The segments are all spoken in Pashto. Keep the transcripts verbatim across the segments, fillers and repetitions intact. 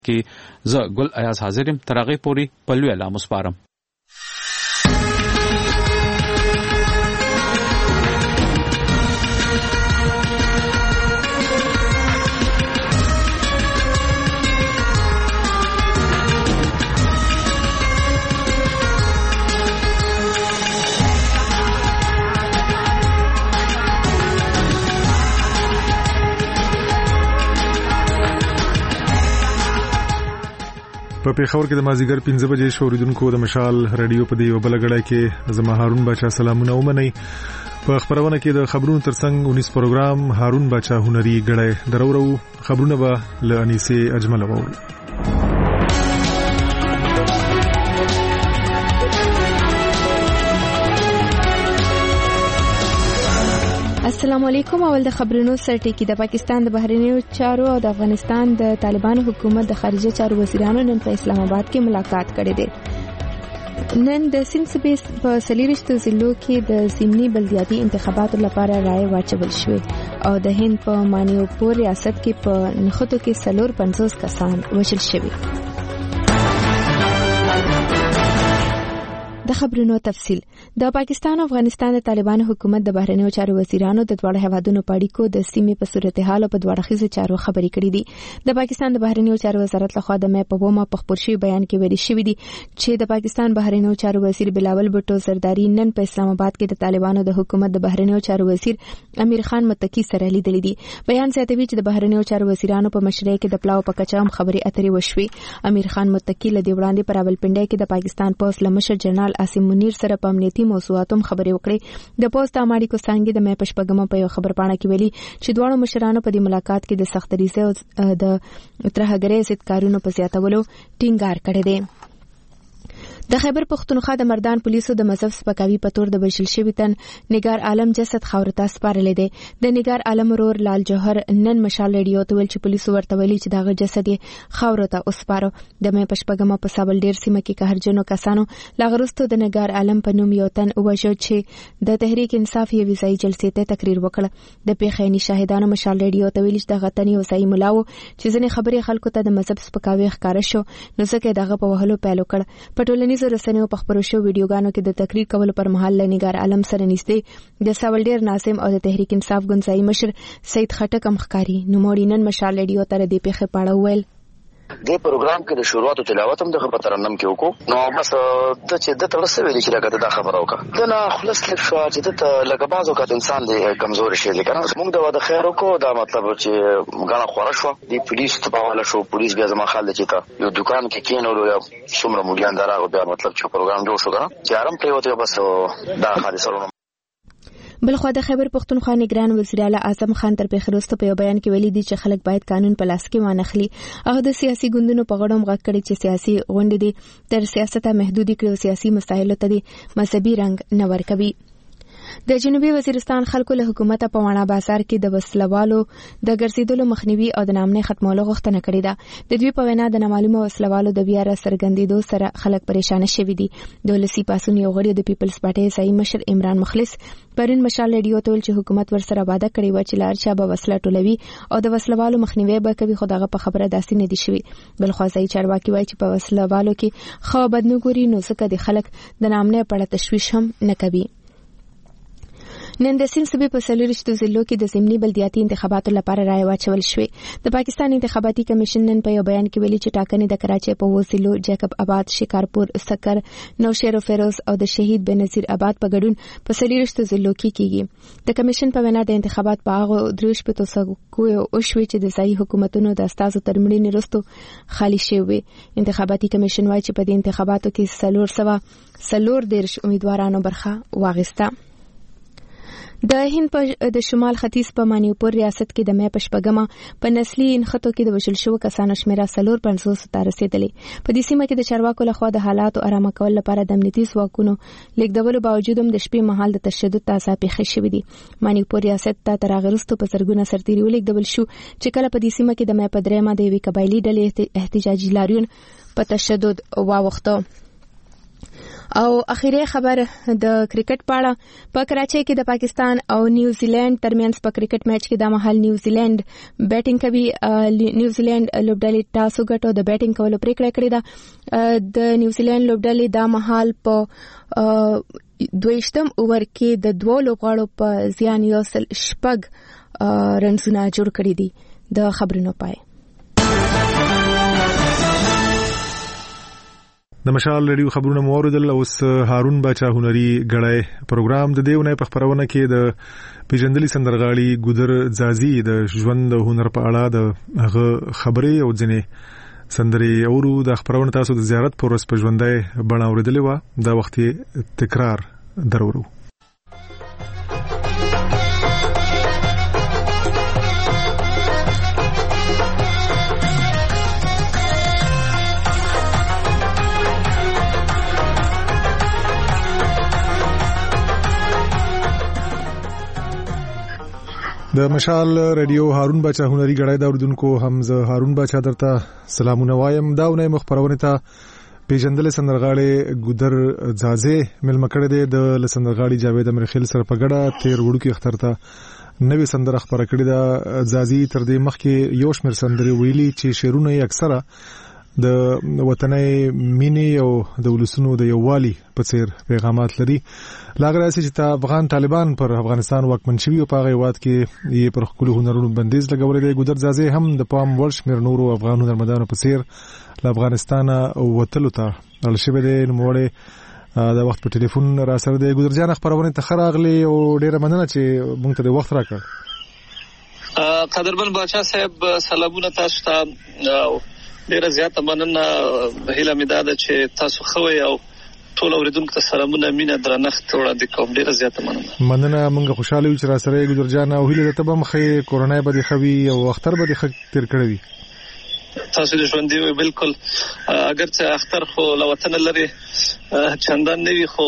کې زه ګل ایاز حاضر يم. تر هغې پورې په لوی الله مسپارم. په پیښور کې د مازیګر پنځه بجې شوریدونکو د مشال رادیو په دی وبل غړای کې زما هارون بچا سلامونه ومني. په خبرونه کې د خبرونو ترڅنګ انیس پروګرام هارون بچا هنري غړای درورو خبرونه به ل انیسه اجمل ووري. السلام علیکم. اول د خبرونو سرټکی. د پاکستان د بهرنیو چارو او د افغانستان د طالبانو حکومت د خارجه چارو وزیرانو نن په اسلام آباد کې ملاقات کړې ده. نن د سند صوبې په سلیریشتو ضلعو کې د ضمني بلدیاتي انتخاباتو لپاره رائے واچول شوې او د هند په مانیوپور ریاست کې په نخودو کې سلور پنځوس کسان وژل شوي. د خبرونو تفصیل. د پاکستان او افغانستان د طالبانو حکومت د بهرنیو چارو وزیرانو د دواړو هیوادونو په اړیکو د سیمې په صورتحال او په دواړو خیزو چارو خبرې کړې دي. د پاکستان د بهرنیو چارو وزارت لخوا د مې په ومه په خبر شوی بیان کې ویل شوی دی چې د پاکستان بهرنیو چارو وزیر بلاول بټو زرداری نن په اسلام آباد کې د طالبانو د حکومت د بهرنیو چارو وزیر امیر خان متکی سره لیدل دي. بیان زیاتوي چې د بهرنیو چارو وزیرانو په مشرۍ کې د پلاو په کچا هم خبرې اترې وشوي. امیر خان متکی له دې وړاندې پر راولپنډۍ کې د پاکستان پولیس لمشر جنرال عاصم منیر سره په امنیتي موضوعاتو خبرې وکړې. د پوسټ اماړي کو څنګه د مې پښپګم په یو خبر پاڼه کې ویلي چې دواړو مشرانو په دې ملاقات کې د سخت ریزه او د ترهګرۍ ضد کارونو په زیاتولو ټینګار کړی دی. د خیبر پختونخوا د مردان پولیسو د مذهب سپکاوي په تور د بشل شوی تن نگار عالم جسد خاورته سپارلې دی. د نگار عالم ورور لال جوهر نن مشال ریډیو ته ویل چې پولیسو ورته ویلي چې دغه جسد یې خاورته وسپارو. د مې پښپګم په سابل ډیر سیمه کې قهرجنو کسانو لاغرستو د نگار عالم په نوم یو تن وژل چې د تحریک انصاف یې ویزای جلسې ته تقریر وکړ. د پیښې شاهدانو مشال ریډیو ته ویل چې دغه تن یو ځای ملاو چې ځنې خبرې خلکو ته د مذهب سپکاوي ښکار شو نو ځکه دغه په وهلو پیل وکړ. په ټولنیز رسنیو په خبرو شو ویډیوګانو کې د تقریر کولو پر مهال لنګار عالم سره نږدې د ساولډیر ناظم او د تحریک انصاف ګوندځای مشر سید خټک مخکاری نوموړي نن مشال ریډیو ته د پیښې پاړه ویل. د پروګرام کې د شروعات او تلاوت هم د خبر ترنم کې وکړو. نو بس د چې د ترسه ویل چې راګه د خبره وکړه دا نه خلاص لک شو چې د لکه بازو کات انسان دی کمزور شي لیکنه موږ د واده خیر وکړو دا مطلب چې غاڼه خور شو د پولیس په حواله شو. پولیس بیا زما خال چې تا یو دکان کې کینولو یا څومره مليان دراغو بیا مطلب چې پروګرام جوړ شو کنه چې آرام پریوته بس دا حادثه. بلخوا د خیبر پختونخوا نگران وزیر اعلی اعظم خان تر پیښروسته په بیان کې ویلي دي چې خلک باید قانون په لاس کې وانخلي. هغه د سیاسي ګوندونو په غړوم غږ کړي چې سیاسي غونډې دي تر سیاست محدودي کړي او سیاسي مسایلو ته دي مذهبي رنګ نه ورکوي. د جنوبي وزیرستان خلکو له حکومت په وانا بازار کې د وسلوالو د ګرځیدلو مخنیوي او د نامنې ختمولو غوښتنه کړې ده. د دوی په وینا د نامعلومه وسلوالو د بیا را سرګندېدو سره خلک پریشان شوي دي. د ولسی پاسون یو غړي د پیپلز پارټي ځای مشر عمران مخلص پرون مشال ریډیو ته ویل چې حکومت ورسره وعده کړې و چې لار چا به وسله ټولوي او د وسلوالو مخنیوي به کوي خو دغه په خبره داسې نه دي شوي. بلخوا ځای چارواکي وایي چې په وسلوالو کې خو بد نه ګوري نو ځکه د خلک د نامنې په اړه تشویش هم نه کوي. نن د سند صوبې په سلیریشتو ضلعو کې د ضمني بلدیاتي انتخاباتو لپاره رائے واچول شوې. د پاکستان انتخاباتي کمیشن نن په یو بیان کې ویلي چې ټاکنې د کراچۍ په وو ضلعو جیکب آباد، شکارپور، سکر، نوشهر او فیروز او د شهید بنظیر آباد په ګډون په سلیریشتو ضلعو کې کیږي. د کمیشن په وینا د انتخابات په هغه دروش په توسو کوی او شوي چې د ځای حکومتونو د استازو ترمنې نرستو خالی شوی. انتخاباتي کمیشن وايي چې په دې انتخاباتو کې سلور سوا سلور دیرش امیدوارانو برخه واغسته. د هند په د شمال ختیځ په مانیوپور ریاست کې د مې پښپګما په نسلي انخطو کې د وشل شو کسانو شمیره سلور پنځوس ته رسیدلې. په دې سیمه کې د چارواکو لخوا د حالاتو آرامه کول لپاره د امنیتي ځواکونو لیکدولو باوجود هم د شپې مهال د تشدد تازه پیښې شوې دي. مانیوپور ریاست ته تر هغه وروسته په زرګونه سرتیري ولیکدول شو چې کله په دې سیمه کې د مې په درېمه د یوې قبایلي ډلې احتجاجي لاریون په تشدد واوښته او اخیری خبر د کرکټ په اړه په کراچۍ کې د پاکستان او نیوزیلند ترمنځ په کرکټ میچ کې د مهال نیوزیلند بیټینګ کوي. نیوزیلند لوبډلې ټاس وګټو د بیټینګ کولو پریکړه کړې ده. د نیوزیلند لوبډلې د مهال په دویشتم اوور کې د دوه لوبغاړو په زیان یو سل شپږ رنزونه جوړ کړي دي. د خبرونو پای د مشال ریډیو خبرونه مو اوریدل. اوس هارون باچا هنري غړای پروګرام د دیونه په خبرونه کې د پیژندلي سندرغاړي ګودر ځازي د ژوند هنر په اړه د هغه خبرې او ځنې سندري اورو. د خبرونه تاسو د زیارت پورس په ژوندۍ بڼه اوریدلې و. دا وخت تکرار درورو. د مشال ریډیو هارون باچا هنري غړای دا اوردونکو حمزه هارون باچا درته سلامونه وایم. داونه مخبرونه ته پیژندل سندرغاړي ګودر ځازي ملمکړه دي د لسندرغاړي جاوید امرخیل سره پګړه تیر وړو کې اختر ته نوې سندره خبره کړې ده. ځازي تر دې مخکې یو شمېر سندري ویلي چې شعرونه یې اکثره د وطني مینې او د ولسونو د یووالي په څیر پیغامات لري. لاغره چې تا افغان طالبان پر افغانستان واکمن شوي او په غیوات کې یې پر خپل هنرونو بندیز لګولې دی. ګودر ځازي هم د پام ورش مر نورو افغان هنرمندانو په څیر له افغانستان او وتلو ته الشبه دی. نوموړی دا وخت په ټلیفون را سره دی. ګودر جان خبرونه ته خراغلی او ډیره مننه چې مونږ ته وخت راکړ. قدرمن باچا صاحب سلامونه تاسو ته. ډیره زیاته مننه. هیله مې ده چې تاسو خوي او ټول اوریدونکو ته سلامونه مینه درنښت وړاندې کوم. ډیره زیاته مننه. مننه. موږ خوشاله یو چې را سره ګودر جان او هیله ته به مخې کورونا به د خوي او اختر به د خ تیر کړی. تاسو د ژوند دی بالکل اگر چې اختر خو لوطن لري چندان نه وي خو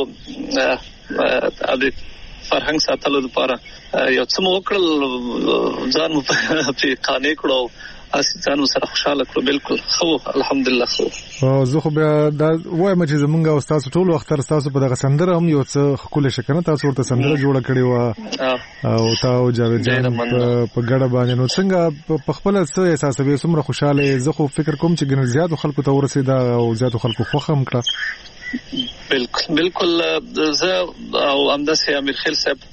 د فرهنګ ساتلو لپاره یو څه مو وکړل ځان مو په قانې کړو اساسانو سره خوشاله کړو. بالکل خو الحمدلله خو او زه خو بیا دا وایم چې زمونږ او تاسو ټول اختر تاسو په دغه سندره هم یو څه خپل شکنه تاسو ورته سندره جوړه کړې و او تاسو جاوید جان په ګډه باندې نو څنګه په خپل څه احساسوي سمره خوشاله. زه خو فکر کوم چې ګنل زیات خلکو ته ورسېدا او زیات خلکو خوښه هم کړه. بالکل بالکل. زه او امداسه امیر خیل صاحب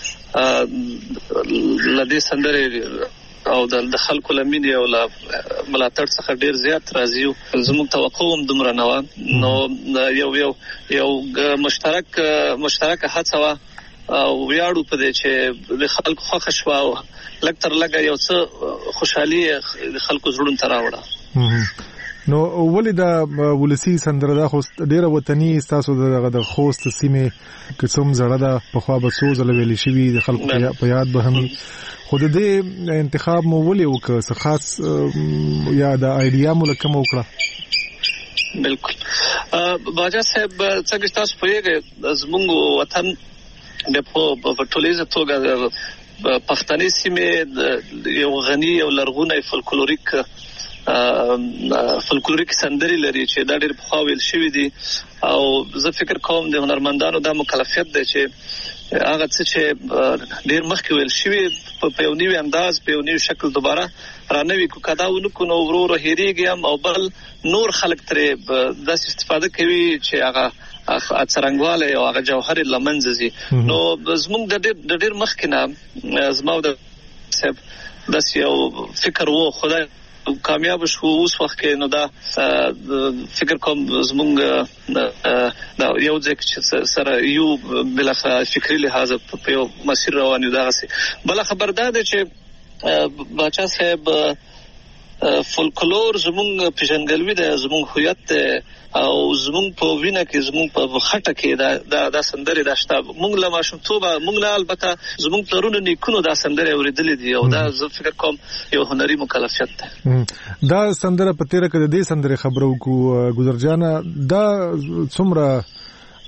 لدې سندره او د خلکو لمینه او ملاتړ څخه ډیر زیات راځي. زموږ توقع هم دومره نه و. نو یو یو یو مشترک مشترک هڅه وا او ویاړو په دې چې د خلکو خوښ شو او لکتر لګا یو څه خوشحالي د خلکو زړونو ته راوړه. نو ولې دا ولسی سندره دا خو ډیره وطني تاسو دغه د خوست سیمه قسم زړه دا په خوا به سوز لوي شي د خلکو په یاد به هم خود دې انتخاب مو ولې وکړ څه خاص یا د ایډیا مو لکه مو وکړه. بالکل باجا صاحب څنګه تاسو پوهیږئ زموږ وطن د په ټولیزه توګه پښتني سیمه یو غني او لرغونی فولکلوریک فولکلوریک سندري لري چې دا ډېر په ویل شوی دي او زه فکر کوم د هنرمندانو د مکلفیت دی چې هغه څه چې ډېر مخکې ویل شوی په یو نیو انداز په یو نیو شکل دوباره رانوي کو کدا ونکو نو ورو ورو هېریږي او بل نور خلک ترې د استفاده کوي چې هغه اڅرنګواله او هغه جوهر لمنځي. نو زموږ د ډېر مخکې نه زمو د صاحب د یو فکر وو خدای کامیاب شو اوس وخت کې نو دا فکر کوم زمونږ دا یو ځکه چې سره یو بلخره فکری لحاظ په یو مسیر روان یو. دا بل خبر ده چې باچا صاحب فولکلور زمونږ پیژنګلوي ده زمونږ هویت او زمونږ په وینه کې زمونږ په خټه کې دا د سندري داشته مونږ له ماشومتوبه مونږ له البته زمونږ پلرونو نیکونو دا سندري اوریدلې دي او دا زه فکر کوم یو هنري مکلفیت ده. دا سندره په تیره کې د دې سندري خبرو کو ګذر جانا دا څومره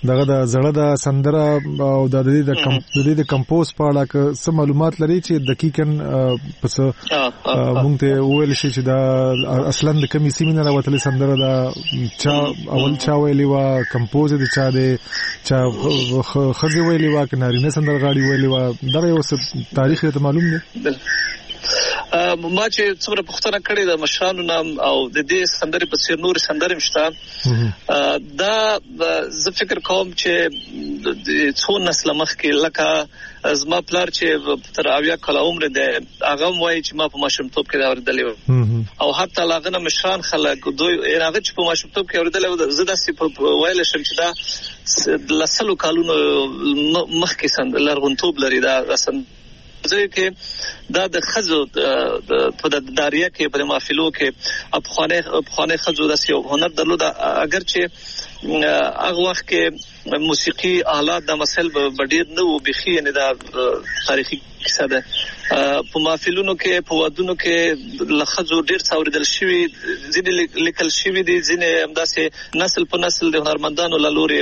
دغه د زړه د سندره او د دې د کمپوز د کمپوز په اړه که څه معلومات لري چې دقیقاً پس مونږ ته ویل شي چې دا اصلا د کمی سیمه نه راوتلې سندره دا چا اول چا ویلی وا کمپوز د چا د چا خزي ویلی وا کناري نه سندرغاړي ویلی وا دغه یو څه تاریخ ته معلوم دی. ما چې څومره پوښتنه کړې د مشرانو نام او د دې سندرې په څیر نور سندرې مشته دا زه فکر کوم چې څو نسل مخکې لکه زما پلار چې تر اویا کاله عمر دی هغه وایي چې ما په ماشومتوب کې دا اوریدلې او حتی هغه نه مشران خلک دوی هغه چې په ماشومتوب کې اوریدلې زه داسې ویل شم چې دا لسلو کالونو مخکې سند لرغونتوب لري دا ځکه کې دا د خزو په د داریه کې په محفلو کې افغانه افغانه خزو د سیو هنر درلود اگر چې هغه وخت کې موسیقي آلات د مسل بډیر نه و بخي نه دا تاریخي کیسه ده په محفلونو کې په ودونو کې لخزو ډیر څوردل شوی ځینې لیکل شوی دي ځینې همداسې نسل په نسل د هنرمندانو لوري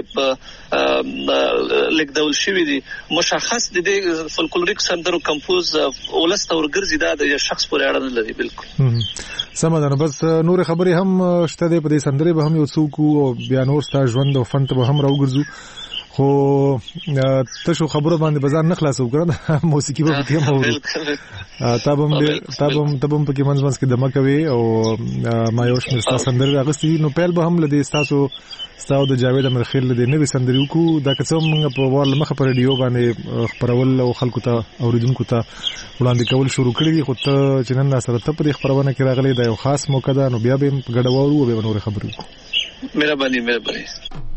لیکدول شوی دي مشخص دي فولکلوریک سندرو کمپوز ولست ورګرځي دا د شخص پورې اړه نه لري بالکل سمه ده. بس نور خبرې هم شته په دې سندرې به هم یو څوک او بیا نور ستا ژوند او فن ته به هم راوګرځو خو تاسو خبره باندې بازار نه خلاصو کړه موسیقي به کې هم وره تابم تابم تابم په کې منځ منځ کې دمه کوي او ما یو شمیر تاسو سندرې راغستې نو پیل به هم لدی تاسو تاسو د جاوید امرخیل لدی نوې سندرې کو دا کڅو موږ په وال مخه پر ریډیو باندې خبرول او خلکو ته اوریدونکو ته وړاندې کول شروع کړی دي خو ته چې نن سره ته په خبرونه کې راغلي دا یو خاص موقع ده نو بیا به ګډوالو او به نور خبرې کو. مهرباني مهرباني.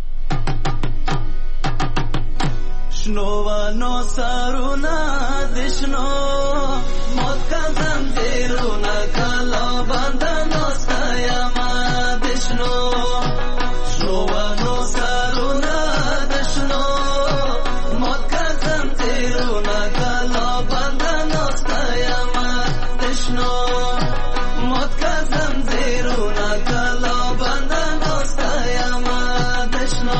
شنوانو سارونا دشنو موت کا زنجیرونا کلا بندنو ستایما دشنو شنوانو سارونا دشنو موت کا زنجیرونا کلا بندنو ستایما دشنو موت کا زنجیرونا کلا بندنو ستایما دشنو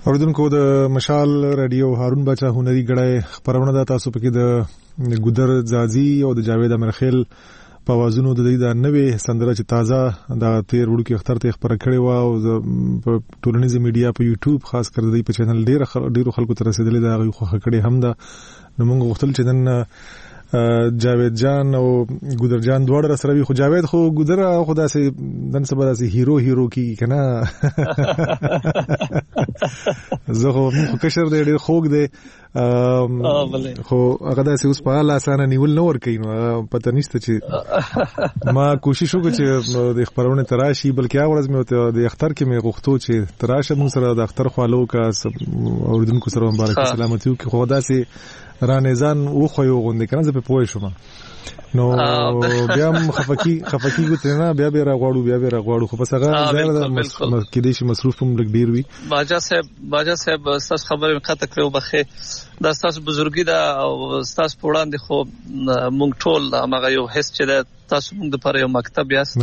اوریدونکو د مشال رادیو هارون بچا هنري غړای خبرونه د تاسو پکې د ګودر زازي او د جاوید امرخیل په وازونو د دې د نوې سندره چې تازه د تیر وړو کې اختر ته خبره کړې و او په ټولنیزه میډیا په یوټیوب خاص کر د په چینل ډیر ډیرو خلکو ته رسیدلې دا غوښه کړې هم ده. نو موږ غوښتل چې نن جاوید جان او ګودر جان دواړه سره وي، خو جاوید خو ګودر خو داسې نن سبا داسې هیرو هیرو کی کنه زه خو خو کشر دی ډیر خوګ دی خو هغه داسې اوس په اله اسانه نیول نه ور کوي. نو پته نشته چې ما کوشش وکړ چې د خبرونه تراشي، بلکې هغه ورځ مې د اختر کې مې غوښتو چې تراشه موږ سره د اختر خوالو کا اوریدونکو سره مبارک سلامتی وکړو، خو داسې رانیزان او خو یو غونډه کنه زه په پوه شوم. نو بیا هم خفقي خفقي ګوتنه بیا بیا راغواړو بیا بیا راغواړو خو بس هغه زیاده کې دې شي مصروف هم لګ ډیر وي. باجا صاحب باجا صاحب تاسو خبره مخاطب کړو بخې دا تاسو بزرګي دا او تاسو په وړاندې خو مونږ ټول هغه یو حس چې تاسو موږ د پر یو مکتب یاست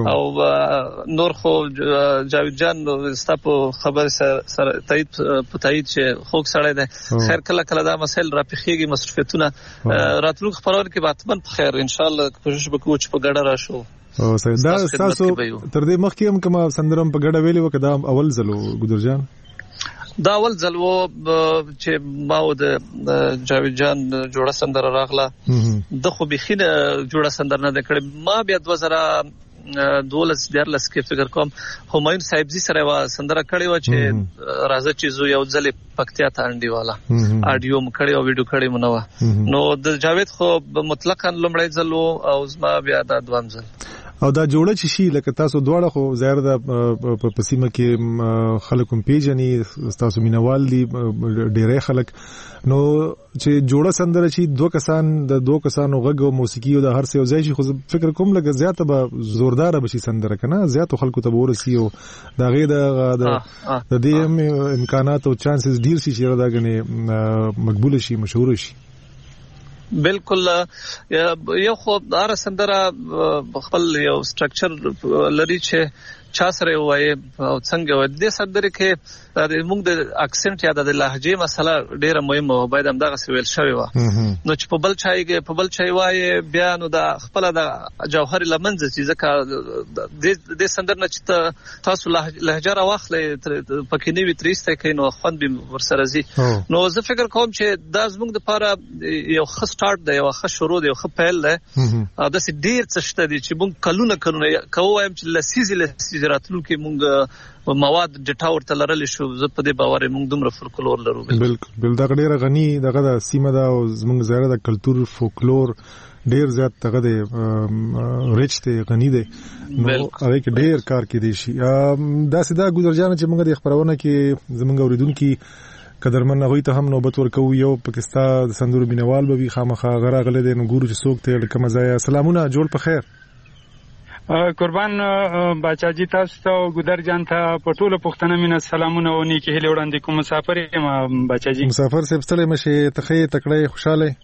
او نور خو جاوید جان ستاسو خبر سره تایید په تایید چې خوک سړی دی. خیر کله کله دا مسایل را پیخیږي مصرفیتونه راتلونکو خبرونه کې باتمن په خیر ان شاء الله کوشش وکړو چې په ګډه راشو. او سید دا تاسو تر دې مخکې هم کوم سندرم په ګډه ویلي وکړه اول ځلو ګودر جان دا اول ځل و چې ما د جاوید جان جوړه سندره راغله د خو بخینه جوړه سندره نه کړې ما بیا دوه زره دولس دیارلس کې فکر کوم همایون صاحب زی سره وا سندره کړې و چې راځه چې زو یو ځل پکتیا ته انډي والا اډیو م کړې او ویډیو کړې منو نو د جاوید خو مطلقاً لمړی ځل او زما بیا دا دوام ځل او دا جوړه چې شي لکه تاسو دواړه خو ظاهر ده په پسیمه کې خلکو پیژني تاسو مینوال دي ډېرې خلک نو چې جوړه سندره شي دوه کسان د دوه کسانو غږ او موسیقي او د هر څه یو ځای شي خو فکر کوم لکه زیاته به زوردار بشي سندره کنه زیاتو خلکو ته ورسي او دا غي د د دې امکانات او چانسز ډیر شي چې دا غني مقبول شي مشهور شي. بالکل یو خو دار سندره خپل یو سټرکچر لري چې چا سره وایي او څنګه وایي د سندره کې موږ د اکسنټ یا د لهجې مسله ډیره مهمه و باید هم دغه سویل شوی و نو چې په بل چای په بل چای وایي بیا نو د خپل د جوهر لمنځ چې ځکه د سندره نه چې تاسو لهجه را واخلې پکې نیوي تریسته کې نو خوند به ورسره زی نو زه فکر کوم چې دا زموږ د لپاره یو ښه سٹارټ دی یو ښه شروع دی یو ښه پیل دی او د سې ډیر څه شته دي چې موږ کلونه کلونه کوم چې لسیزي لسیزي راتلونکي موږ مواد ډټاور ته لرل شو زه په دې باور موږ دومره فولکلور لرو. بالکل بل دا ډیره غني دغه د سیمه دا او موږ زیاده د کلچر فولکلور ډیر زیات دغه د ریچ ته غني دی نو هغه کې ډیر کار کې دي شي دا سیده ګذر جان چې موږ د خبرونه کې زموږ اوریدونکو قدرمن هغه ته هم نوبت ورکو یو پاکستان د سندرو بینوال به خامخا غره غله د نګورو چې څوک ته کوم ځای سلامونه جوړ په خیر قربان بچاجي تاسو ته ګودر جان ته په ټوله پښتنه مینه سلامونه او نیکی هیله وړاندې کوم مسافر یم بچاجي مسافر سپ ستړي مشه تخې تکړه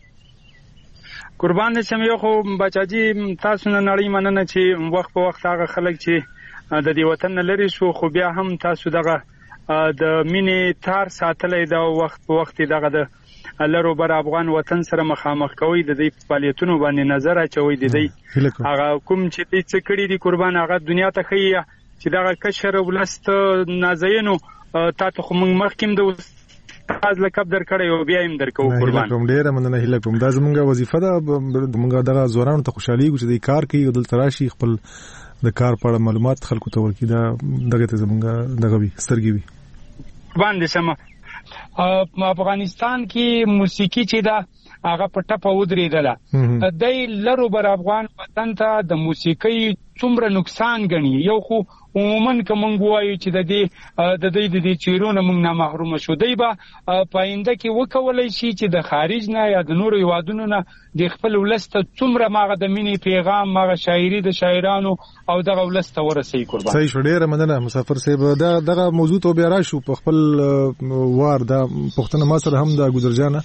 خوشاله قربان دې سم یو خو بچاجي تاسو نه نړۍ مننه چې وخت په وخت هغه خلک چې د دې وطن لري شو خو بیا هم تاسو دغه د مینې تار ساتلې دا وخت په وخت دغه د لرو بر افغان وطن سره مخامخ کوي د دې فعالیتونو باندې نظر اچوي د دې هغه کوم چې دې څه کړی دي قربان هغه دنیا ته خي چې دغه کشر ولست نازینو تاسو خو موږ مخکیم د استاد لقب در کړی او بیا هم درکو قربان کوم ډیر مننه هیله کوم دا زموږه وظیفه ده موږ دغه زورانو ته خوشحالي چې د کار کوي او د تراشي خپل د کار په معلومات خلکو ته ورکړي دا دغه ته زموږه دغه وي سترګي وي باندې سم په افغانستان کې موسیقي چې دا هغه په ټپه ودرېدله د لرو بر افغان وطن ته د موسیقي څومره نقصان غني یو خو عموما کوم غوايي چې د دې د دې د دې چیرونه موږ نه محروم شو دی با پاینده کې وکولای شي چې د خارج نه یا د نورو یوادونو نه د خپل ولست څومره ماغه د مینې پیغام ماغه شاعري د شاعرانو او دغه ولست ورسي قربان صحیح شو ډیره مننه مسافر صاحب دا دغه موضوع ته بیا راشو په خپل وار دا پښتنه ما سره هم دا ګذر جانه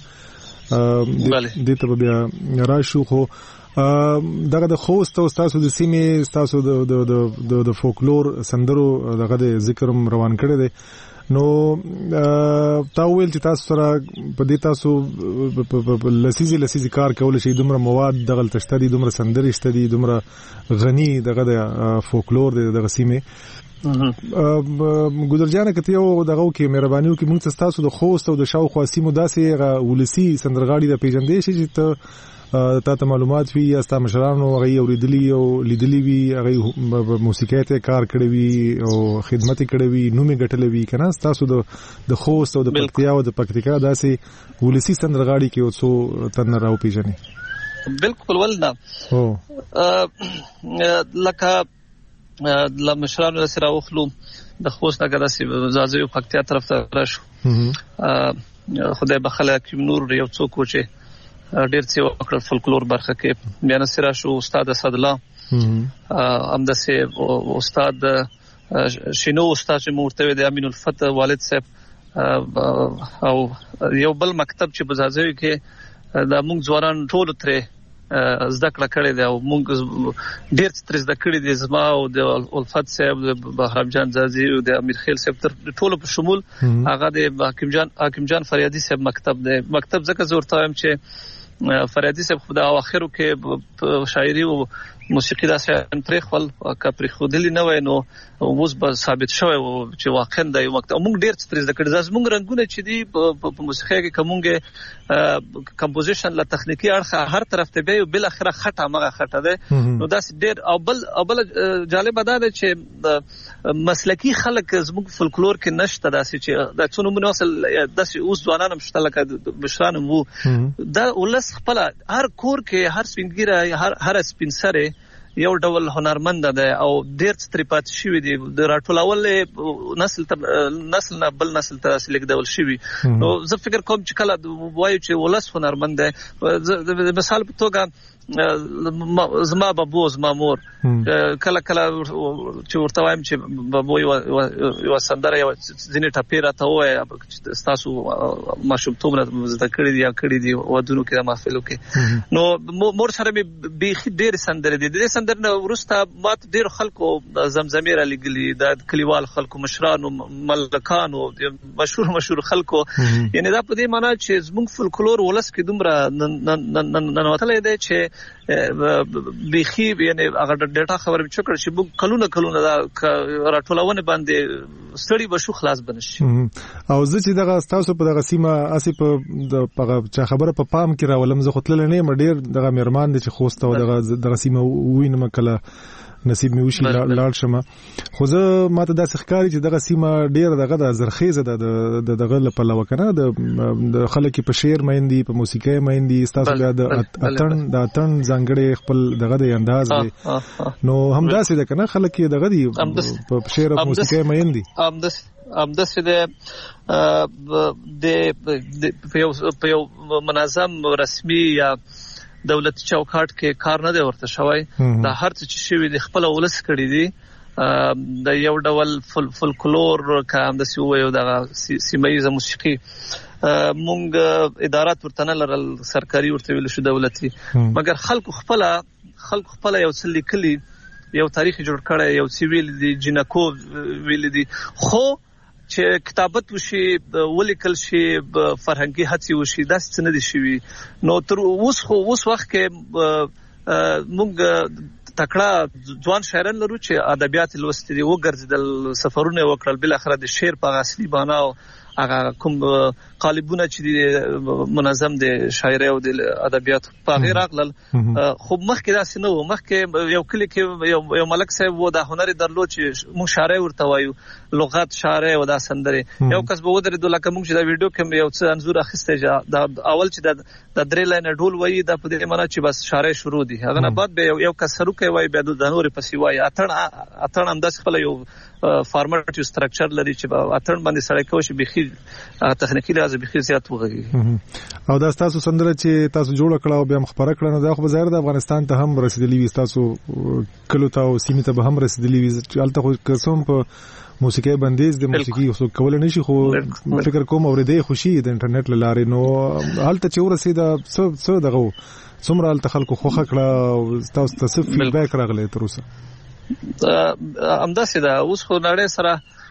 دې ته بیا راشو خو دغه د خوست او تاسو د سیمې تاسو د د د د فولکلور سندرو دغه د ذکر روان کړی دی نو تا ویل چې تاسو سره په دې تاسو لسیزي لسیزي کار کول شي دومره مواد دغه تشتري دومره سندري شتري دومره غني دغه د فولکلور دغه سیمه ګذرجانه کته یو دغه کې مهربانيو کې موږ تاسو د خوست او د شاوخوا سیمو داسې غ ولسی سندرغاړي د پیژندې شي چې ته ته معلومات وی یا ستاسو مشرانو غي اوریدلی او لیدلی وی غي موسیقي ته کار کړی وی او خدمت کړی وی نومي ګټلې وی کنه تاسو د د خوست او د پکتیا او د پکتیکا داسې ولسی سندرغاړي کې اوسو تن راو پیژنې بالکل ولدا او لکه د مشرانو سره وخلو د خوست نه غداسي زازو پکتیا طرف ته راشو خدای بخله کوم نور یو څوک و چې ډیر څه وکړ فولکلور برخه کې بیا نصر شو استاد اسد الله امدسه استاد شینو استاد چې مرتوی د امین الفتح والد صاحب او یو بل مکتب چې بزازوي کې د موږ ځوانان ټول ترې زده کړه کړې ده او موږ ډېر څه زده کړې دي زما او د الفت صاحب د بهرام جان زازي او د امیر خیل صاحب تر ټولو په شمول هغه د حکیم جان حکیم جان فریادي صاحب مکتب ده مکتب ځکه زه ورته وایم چې فریادي صاحب خو د اواخرو کې شاعري او موسیقي داسې پرې خپل کپری خودلی نه وای نو اوس به ثابت شوی چې واقعا د یو مکتب موږ ډېر څه زده کړې زموږ رنگونه چې دی په موسیقي کې کومه کمپوزیشن لا تخنیکی اړخ هر طرف ته به بل اخره خټه مغه خټه ده نو داس ډېر او بل او بل جالب ده چې مسلکی خلک زموږ فولکلور کې نشته داسې چې د څونو منوصل داسې اوس ځوانان مشته لکه بشران وو دا ولس خپل هر کور کې هر سپینګیره هر هر سپینسره یو ډول هنرمند ده او ډېر ستریپات شوی دی د راټولول نسل تر نسل نه بل نسل ته اصلي ډول شوی نو زه فکر کوم چې کله وایو چې ولس هنرمند ده مثال په توګه زما بابو زما مور کله کله چې ورته وایم چې بابو یو سندره یو ځینې ټاپیرا ته وای تاسو ماشومتوب نه زده کړی دی یا کړی دی ودونو کې محفلو کې نو مور سره به بيخي ډېر سندره دي د سندره نو ورسته مات ډېر خلکو زمزمیر لګلی د کلیوال خلکو مشرانو ملکانو مشهور مشهور خلکو یعنی دا په دې معنی چې زموږ فولکلور ولس کې دومره ننوتلې دی چې بيخي یعنی هغه ډیټا خبر به چکر شي بو کلونه کلونه دا راټولونه باندې ستړي بشو خلاص بنشي او زه چې دغه تاسو په دغه سیمه اسی په دغه چا خبره په پام کې راولم زه خپل نه مډیر دغه مهرمان دي چې خوسته دغه دغه سیمه وینم کله نصیب می وشي لاړ شمه خو زه ماته داسې ښکاري چې دغه سیمه ډیر دغه د زرخیزه د دغه لپاره وکنه د خلک په شعر مېندي په موسیقي مېندي تاسو بیا د اتن د اتن ځانګړي خپل دغه د انداز دی نو هم داسې ده کنه خلک دغه دی په شعر او موسیقي مېندي امدس امدس د په یو منظم رسمي یا دولتي چوکاټ کې کار نه دی ورته شوی دا هر څه چې شوی د خپل ولس کړی دی د یو ډول فولکلور کام د سیو یو د سیمایي موسیقي مونږ ادارات ورته نه لرل سرکاري ورته ویل شو دولتي مګر خلکو خپل خلکو خپل یو څه لیکلي یو تاریخ جوړ کړی یو سیویل دی جنکو ویل دی خو چې کتابت وشي ولیکل شي فرهنګي هڅې وشي دا څه نه دي شوی نو تر اوس خو اوس وخت کې موږ تکړه ځوان شاعران لرو چې ادبیات لوستي دي وګرځیدل سفرونه وکړل بل اخر د شعر په اصلي معنا او هغه کوم قالبونه چې منظم دي شاعري او د ادبیات په غیر اغلل خو مخکې داسې نه و مخکې یو کلی کې یو یو ملک صاحب و د هنر درلود چې موږ شاعري ورته وایو لغت شاعري او د سندره یو کس به ودرې د لکه موږ چې د ویډیو کې یو څه انزور اخیسته د اول چې د د درې لاین ډول وایي د په دې معنی چې بس شاعري شروع دي هغه نه بعد به یو کس سره کوي وایي به د نور پسې وایي اتن اتن هم داسې خپل یو فارمټ یو سټرکچر لري چې اتن باندې سړی کوي چې بيخي تخنیکی لازم بيخي زیات وغږی او دا تاسو سندره چې تاسو جوړ کړه او بیا مخبره کړه نو دا خو ظاهر د افغانستان ته هم رسیدلی وي تاسو کلو ته او سیمه ته به هم رسیدلی وي چې البته خو قسم په موسیقي بندیز د موسیقي خو کول نه شي خو فکر کوم اورېدې خوشي د انټرنیټ لاره نو البته چې ورسیده څو څو دغه څومره البته خلکو خوخه کړه تاسو ته څه فیډبیک راغلی تر اوسه امداسه دا اوس خو نړۍ سره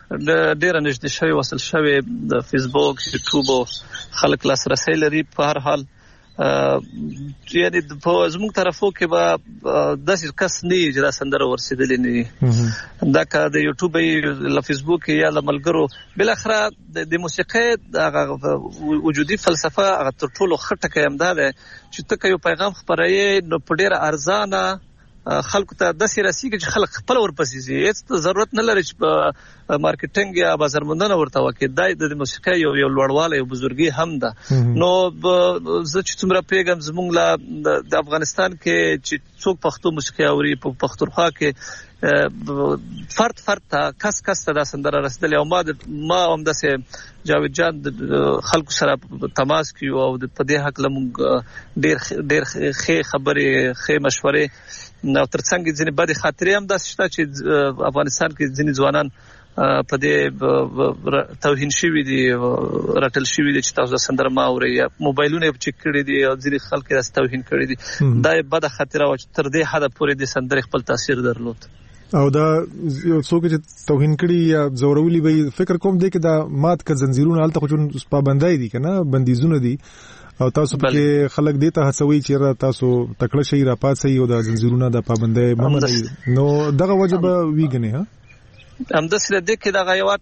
ډېر نږدې شوی وصل شوی د فیسبوک یوټیوب خلک لاسرسي لري په هر حال یعنی په زموږ طرفو کې به داسې کس نه چې دا سندره ورسېدلې نه دا که د یوټیوب یا فیسبوک یا د ملګرو بالاخره د موسیقۍ د وجودي فلسفه هغه تر ټولو ښه ټکی همدا دی چې ته که یو پیغام خپروې نو په ډېره ارزانه خلکو ته داسې رسیږي چې خلک خپل ورپسې ځي هېڅ ضرورت نه لري چې په مارکیټینګ یا بازارموندنه ورته وکړي دا د موسیقۍ یو یو لوړوالی یو بزرګي هم ده نو زه چې څومره پوهېږم زموږ له د افغانستان کې چې څوک پښتو موسیقي اوري په پښتونخوا کې فرد فرد ته کس کس ته دا سندره رسېدلې او ما ما همداسې جاوید جان د خلکو سره تماس کیو او په دې هکله موږ ډېر ډېر ښې خبرې ښې مشورې او ترڅنګ ځینې بدې خاطرې هم داسې شته چې افغانستان کې ځینې ځوانان په دې توهین شوي دي راټل شوي دي چې تاسو د سندره ما اورئ یا موبایلونه یې چک کړي دي او ځینې خلک یې داسې توهین کړي دي دا یې بده خاطره وه چې تر دې حده پورې د سندرې خپل تاثیر درلود او دا یو څوک چې توهین کړي یا زورولي به فکر کوم دی چې دا مات که زنجیرونه هلته خو چون پابندۍ دي که نه بندیزونه دي او تاسو پکې خلک دې ته هڅوي چې تاسو تکړه شئ راپاسئ او د زنجیرونه د پابندۍ مه منئ نو دغه وجه به وي ګنې ها همداسې د دې کې دغه یو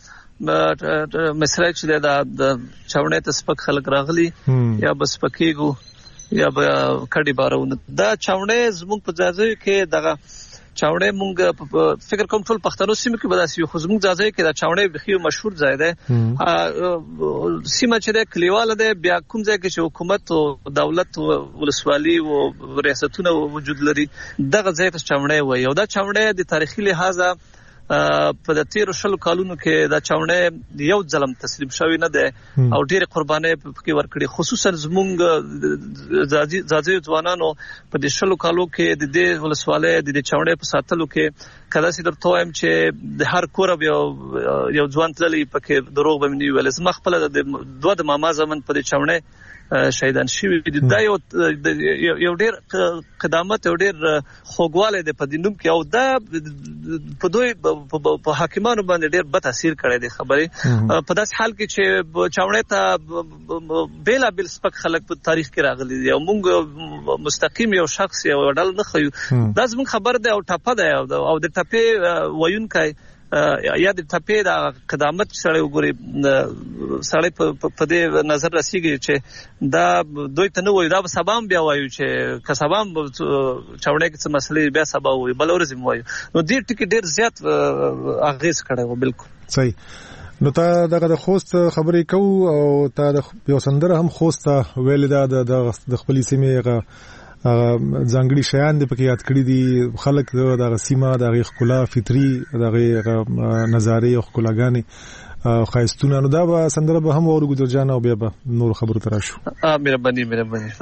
مسله چې د چاونې ته سپک خلک راغلي یا به سپکېږو یا به کډې بارونه دا چاونې زموږ په ځاځیو کې دغه چاونې مونږ فکر کوم ټول پښتنو سیمه کې به داسې یو خو زموږ ځاځی کې دا چاونې بخي مشهور ځای دی سیمه چې دی کلیواله دی بیا کوم ځای کې چې حکومت او دولت ولسوالي او ریاستونه وجود لري دغه ځای ته چاونې وایي او دا چاونې د تاریخي لحاظه په د تیرو شلو کالونو کې دا چاونې یو ځلم تسلیم شوی نه دی او ډېرې قربانۍ پکې ورکړي خصوصا زموږ ځاځیو ځوانانو په دې شلو کالو کې د دې ولسوالۍ د دې چاونې په ساتلو کې که داسې درته وایم چې د هر کوره یو یو ځوان تللی پکې دروغ به مې نه ویل زما خپله د دوه د ماما زمن په دې چاونۍ شهیدان شوي دي دا یو یو ډېر قدامت یو ډېر خوږوالی دی په دې نوم کې او دا په دوی په حاکمانو باندې ډېر بد تاثیر کړی دی خبرې په داسې حال کې چې چاونۍ ته بېلابېل سپک خلک په تاریخ کې راغلي دي او موږ مستقیم یو شخص یو ډله نه ښیو دا زموږ خبر دی او ټپه دی او د ټپې ویونکی یا د ټپې د قدامت سړی وګوري سړی په دې نظر رسیږي چې دا دوی ته نه وایو دا به سبا هم بیا وایو چې که سبا هم چاونۍ کې څه مسلې بیا سبا وایو بله ورځ هم وایو نو دې ټکي ډېر زیات اغېز کړی و بالکل صحیح نو تا دغه د خوست خبرې کوو او تا د یو سندره هم خوست ته ویلې ده د خپلې سیمې هغه ځانګړي شیان دې پکې یاد کړي دي خلک دغه سیمه د هغې ښکلا فطري د هغې نظارې او ښکلاګانې ښایستونه نو دا به سندره به هم واورو ګجر جان او بیا به نورو خبرو ته راشو مهرباني مهرباني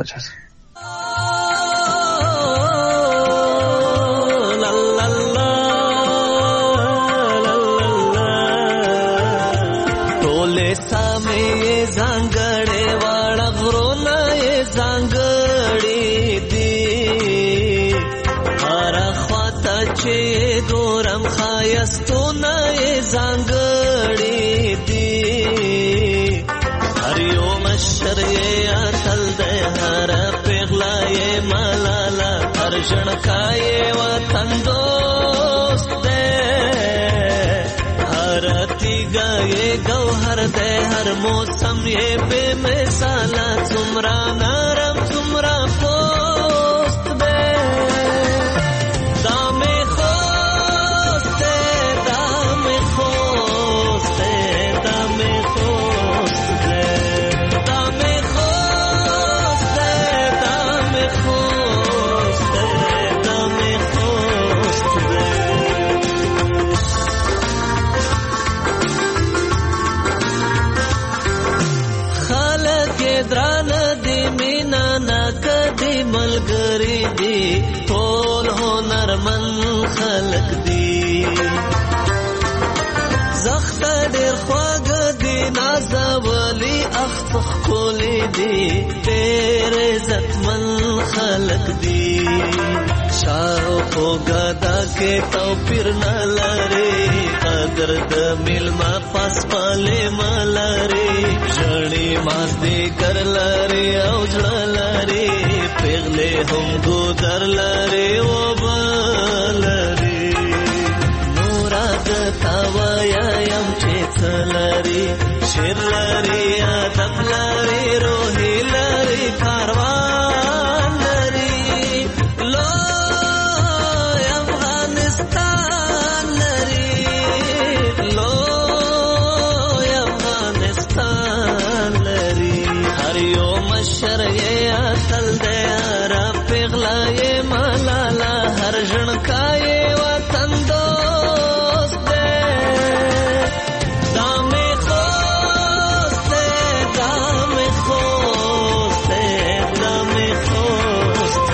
ټولې سامې ځانګړې واړه غرونه یې ځانګړي چې ګورم خایستونه یې ځانګړي دي هر یو مشر یې اتل دی هره پیغله یې ملاله هر ژړکا یې وطن دوست دی هر تیږه یې ګوهر دی هر موسم یې بې مثاله څومره نرم څومره پوست دی ملګری دی ټول هنرمن خلق دی زخت ډېر خواږه دی نازولی اخت ښکلی دی ډېر عزتمن خلق دی شاوخوا ګدا کې توپیر نه لري تر د ملما پاس پاله مالاري ژړې مازدې کر لاري او ځړ لاري پیغلې هم ګودر لاري او بلاري نورا د تاویا يم چې څلاري شیر لاري ادب لاري روحي لاري کاروان لاري لو افغانستان لاري لو افغانستان لاري هر یو مشر یې اتل دې را پیغلا یې ملالا هر ژړکا یې وطن دوست دې دامه خوست دې دامه خوست دې دامه خوست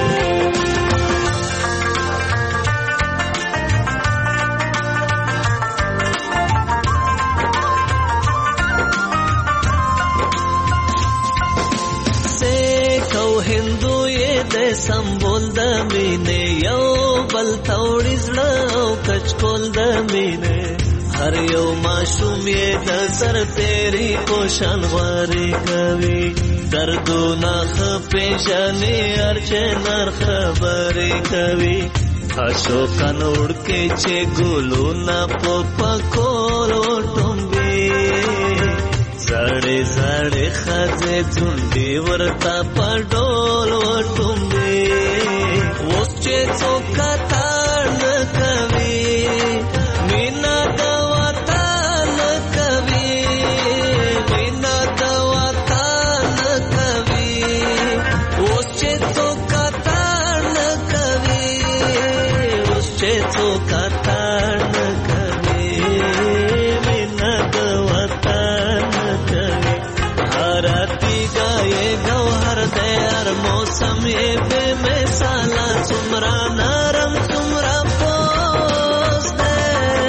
سیکھ او هندو یې د سمبول د مینې یو بل توړي زړه او کچکول د مینې هر یو ماشوم یې د سر تیری پوشان غواري کوي دردونه خپېژنې هر چې نر خبرې کوي اشوکان وړکې چې ګلونه په پکول وټومبي زړې زړې ښځې ځونډې ورته په ډول وټومبي اوس چې څوک کتار نه کوي مینا د وطن کوي مینا د وطن کوي اوس چې څوک کتار نه کوي اوس چې څوک کتار نه کوي مینا د وطن کوي هرتی گائے گوہر دے ہر موسم یہ بے مثالا څومره نرم څومره پوست دے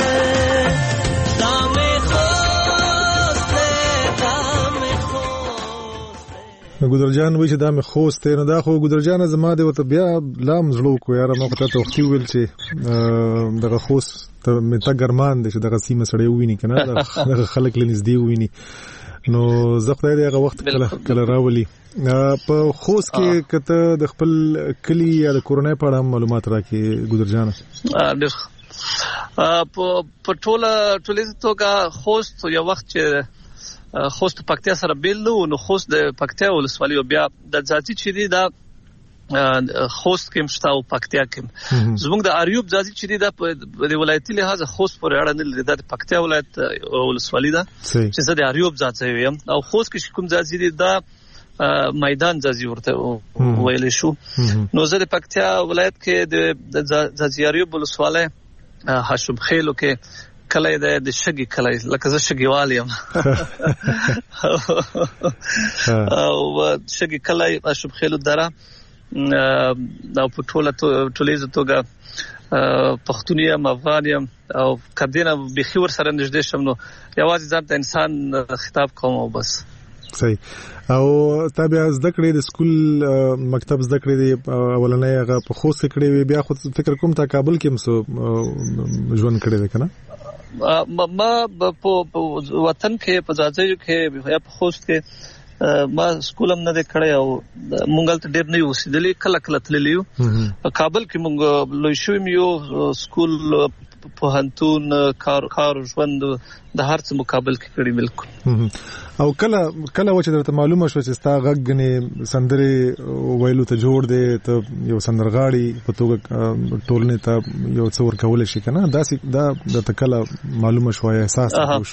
دامه خوست دے دامه خوست نو ګودرجان وایي چې دا مې خوست دی. نو دا خو ګودرجانه زما دی ورته بیا لام زړه وکړو یاره ما خو تا ته وختي وویل چې دغه خوست ته مې تا ګرمان دی چې دغه سیمه سړی وویني که نه دغه خلک له نږدې وویني. نو زه خدای دې هغه وخت کله کله راولي. په خوست کې که ته د خپل کلي یا د کورنۍ په اړه معلومات راکړې ګودرجانه. په ټوله ټولیزه توګه خوست یو وخت چې خوست پکتیا سره بیل نو نو خوست د پکتیا ولسوالۍ او بیا د ځاځي چې دی دا خوست کې مشته او پکتیا کې زموږ د اریوب ځاځي چې دی دا د ولایتي لحاظ خوست پر اړه نه لري د پکتیا ولایت ولسوالۍ ده چې زه د اریوب ځاځي یم او خوست کې کوم ځاځي دی دا میدان ځاځي ورته ویل شو. نو زه د پکتیا ولایت کې د ځاځي اریوب ولسوالۍ هاشم خیلو کې کله د شګي کله لکه زه شګیوال یم او شګي کله هاشم خیلو دره او په ټوله ټولیزه توګه پښتون یم افغان یم او کدینه بخي ور سره نږدې شم نو یوازې ځان ته انسان خطاب کوم او بس. صحیح. او تا بیا زده کړې د سکول مکتب زده کړې دی اولنۍ هغه په خوست کې کړې وي بیا خو فکر کوم تا کابل کې هم ژوند کړی دی که نه؟ ما په وطن کې په ځاځیو کې یا په خوست کې ما سکول هم نه دی کړی او مونږ هلته ډېر نه یو اوسېدلي کله کله تللي یو. په کابل کې مونږ لوی شوي م یو سکول پوهنتون کار کار ژوند د هر څه مقابل کې کړی بالکل. او کله کله و چې درته معلومه شوه چې ستا غږ ګنې سندرې ویلو ته جوړ دی ته یو سندرغاړي په توګه ټولنې ته یو څه ورکولی شي که نه داسې دا درته کله معلومه شوه احساس ته شو؟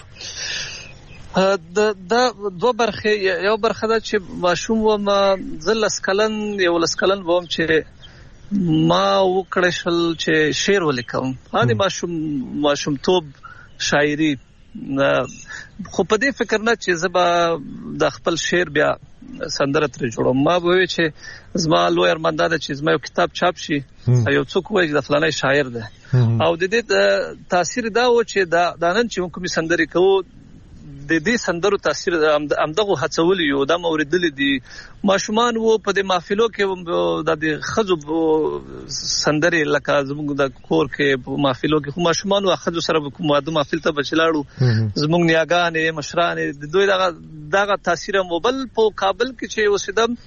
دا دوه برخې یو برخه ده چې ماشوم وم زه لس کلن یو لس کلن وم چې ما وکړی شل چې شعر ولیکم. هغه ماشوم ماشومتوب شاعري خو په دې فکر نه چې زه به د خپل شعر بیا سندره ترې جوړوم. ما به وی چې زما لوی ارمان دا ده چې زما یو کتاب چاپ شي یو څوک وایي د فلانه شاعر ده او د دې تاثیر دا و چې دا نن چې کومې سندرې کوو د دې سندرو تاثیر امدغه هڅول یو د موردل دي ماشومان وو په د محفلو کې د خزو سندري لکه زموږ د کور کې په محفلو کې خو ماشومان او خزو سره کوم واده محفل ته بچلاړو زموږ نیاګانې مشران د دوی دغه دغه تاثیر موبل په کابل کې چې اوسېدم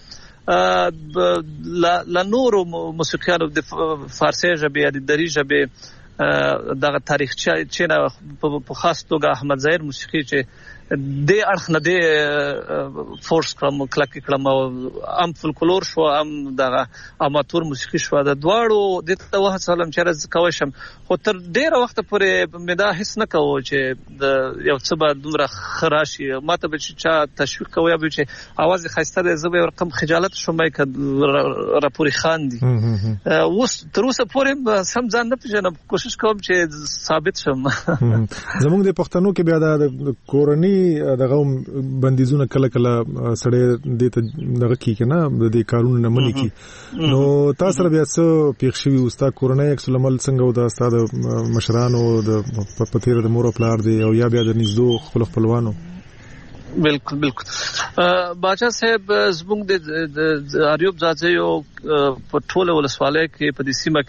لا نور موسیقيانو د فارسی ژبې د دری ژبې دغه تاریخ چې نه په خاص توګه احمد ظاهر موسیقي چې د اړخ نه د فورس کړم کلک کړم ام فولکلور شو ام دغه اماتور موسیقي شو د دواړو د توه سلام چې راز کوي شم خو تر ډیره وخت پورې مې دا هیڅ نه کوو چې د یو څه به دومره خراشي ماته به چې تشویق کوي به چې आवाज خسته ده زه به رقم خجالت شوم به ک راپوري خان دي اوس تر اوسه پورې سم ځان نه پیژنم کوشش کوم چې ثابت شم زموږ د پښتنو کې بیا د کورنۍ دغه بندیزونه کله کله سړی د دغه کې کنه د دې کارونه نه منې کی نو تاسو بیا څه پیښ شوی اوستا کورنۍ اکسل عمل څنګه و د استاد مشرانو د پتیر د مور پلار دی او یا بیا د نږدې خپل خپلوانو بالکل بالکل باچا صاحب زموږ د اریوب ځاځیو په ټوله ولسوالۍ کې په دې سیمه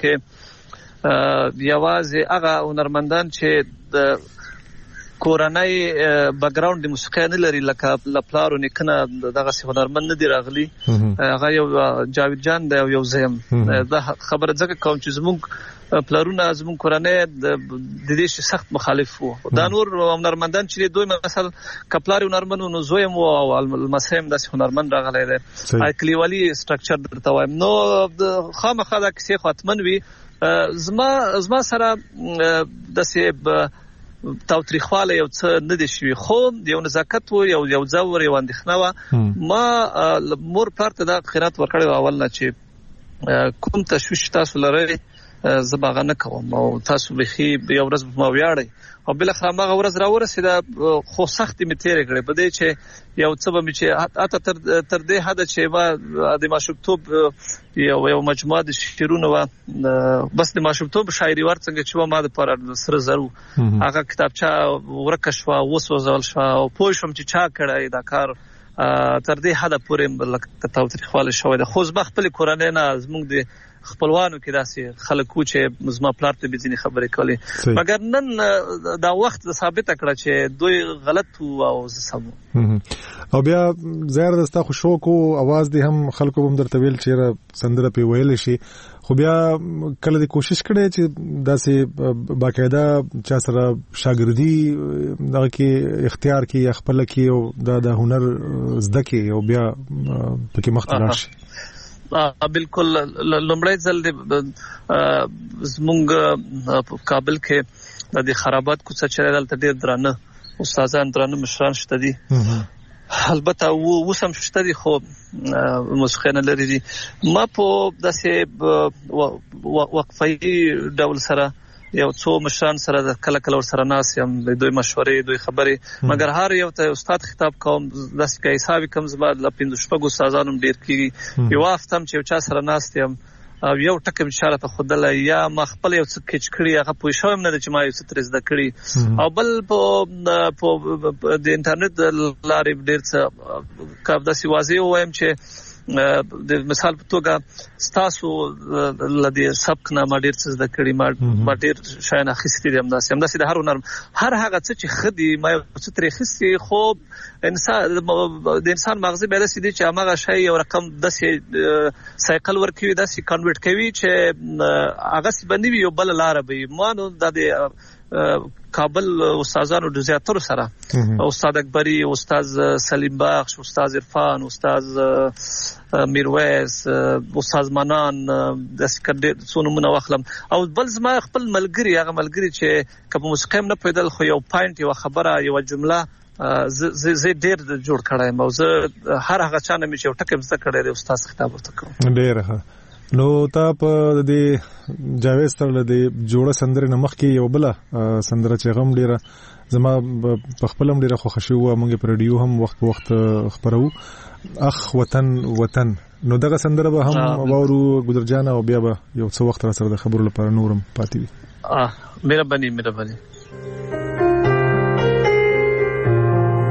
کې یوازې هغه هنرمندان چې د کورنۍ بیک گراوند د موسیقي نه لري لکه لپلارو نکنه دغه څه هنرمند نه دی راغلي هغه یو جاوید جان دی او یو زم دا خبره ځکه کوم چې زموږ پلارونه زموږ کورنۍ د دې سخت مخالف وو دا نور هنرمندان چې دوی مثلا کپلار هنرمند نو زویم او المسهم د هنرمند راغلی دی کلیوالي سټرکچر درته وایم نو خامخا دا کیسه ختمن وي زما زما سره د سه تاوتریخواله یو څه نه دي شوی خو یو نزاکت و یو یو ځور یو اندېښنه و ما مور پرته د خیرات ورکړی اول نه چې کوم تشویش تاسو لرئ زباغه نه کوم او تاسو به یو ورځ ما ویاړئ او بل اخر ما ورځ را ورسېده خو سخت می تیر کړې په دې چې یو څه به چې اته تر تر دې حد چې ما د ماشوبتوب یو یو مجموعه د شعرونو و بس د ماشوبتوب شاعري ورڅنګه چې ما د پر سره زرو هغه کتابچه ورکه شو وسوځول شو او پوه شم چې چا کړی دا کار تر دې حد پورې لکه تاوتریخواله شوی د خو زما خپل کورنۍ نه زموږ د خپلوانو کې داسې خلکو چې زما پلار ته به ځینې خبرې کولې مګر نن دا وخت ثابت کړه چې دوی غلط وو او زه سم او بیا زهر دستا خو شوق او आवाज دې هم خلکو هم درته ویل چې سندره په ویل شي خو بیا کله دې کوشش کړې چې داسې باقاعده چا سره شاګردي دغه کې اختیار کې خپل کې او دا د هنر زده کې او بیا پکې مختلف شي بالکل لومړی ځل د زمونږ په کابل کې د خرابات کوڅه چې دلته ډېر درانه استادان درانه مشران شته دي البته وسم شته دي خو موسیقي نه لري دي ما په داسې وقفي ډول سره یو څو مشران سره کله کله سره ناس یم د دوی مشورې دوی خبرې مګر هر یو ته استاد خطاب کوم داسې کې حساب کوم زما د پندو شپږو استادانو ډیر کیږي یو وختم چې چا سره ناس یم او یو ټکم اشاره ته خدله یا ما خپل یو څه کچ کړی هغه پوه شوم نه چې ما یو څه ترز د کړی او بل په په د انټرنیټ لارې ډیر څه کاف داسې واضح وایم چې د مثال په توګه ستاسو لدی سبق نه ما ډیر څه زده کړی ما ډیر شاین اخیستې دي همداسې همداسې د هر هنر هر هغه څه چې خدي ما څه ترې خسي خو انسان د انسان مغز به داسې دي چې هغه شی یو رقم داسې سایکل ورکوي داسې کنورټ کوي چې هغه سی باندې یو بل لار به ما نو د کابل استادانو د زیاتره سره استاد اکبری استاد سلیم بخش استاد عرفان استاد میرویس استاد منان د سکندر څونو واخلم او بل زما خپل ملګری هغه ملګری چې کوم موسیقي نه پیدل خو یو پاینټ یو خبره یو جمله زه زه ډیر جوړ کړم او زه هر هغه چانه مې چې ټکم زده کړی استاد خطاب ورته کوم ډیر ښه نو تا په دې جاوید سره د جوړه سندره نمخ کې یو بل سندره چې غم ډیره زما په خپلم ډیره خوښ شو موږ په رادیو هم وخت په وخت خبرو اخ وطن وطن نو دغه سندره به هم وورو ګذرجان او بیا به یو څه وخت را سره د خبرو لپاره نورم پاتې وي اه مهرباني مهرباني